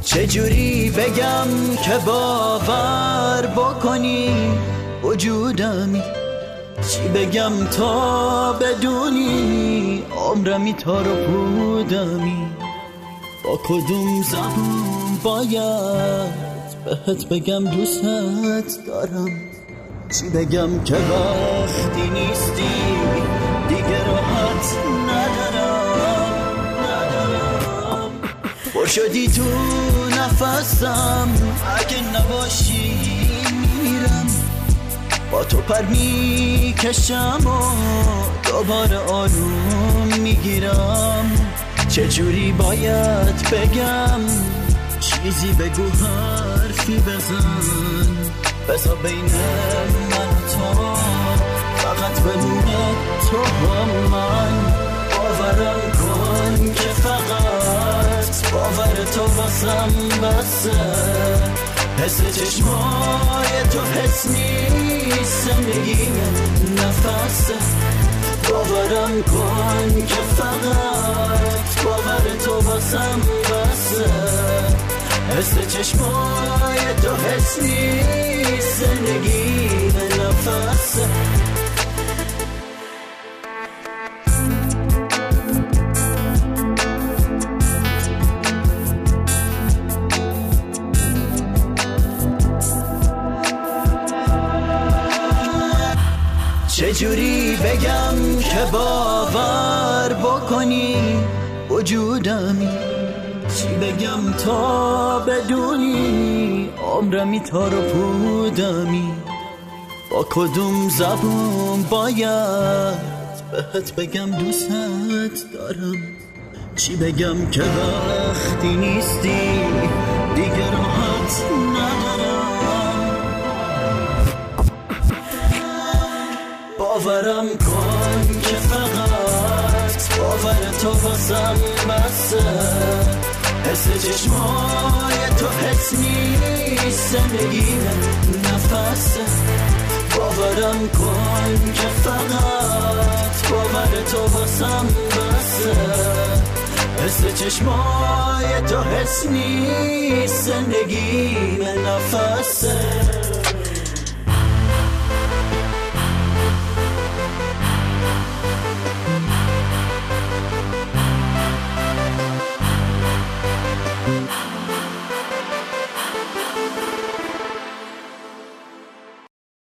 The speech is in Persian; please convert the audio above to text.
چجوری بگم که باور بکنی وجودمی، چی بگم تا بدونی عمرمی تا رو بودمی. با کدوم زبون باید بهت بگم دوست دارم، چی بگم که وقتی نیستی دیگه راحت ندارم. پر شدی تو نفسم، اگه نباشی میرم. با تو پر میکشم و دوباره آروم میگیرم. چجوری باید بگم، چیزی بگو حرفی بزن، بذار بین من و تو فقط بمونه تو و من. باورم کن که فقط باور تو واسم بسه. حس چشمای تو حس نیست، زندگی نفسه. باورم کن که فقط باور تو واسم بسه. حس چشمای تو حس نیست، زندگی نفسه. چجوری بگم که باور بکنی وجودمی، چی بگم تا بدونی عمرمی تا رو بودمی. با کدوم زبون باید بهت بگم دوست دارم، چی بگم که وقتی نیستی دیگه راحت ندارم. باورم کن که فقط باور تو واسم بسه. حس چشمای تو حس نیست، زندگی نفسه. باورم کن که فقط باور تو واسم بسه. حس چشمای تو حس نیست، زندگی نفسه.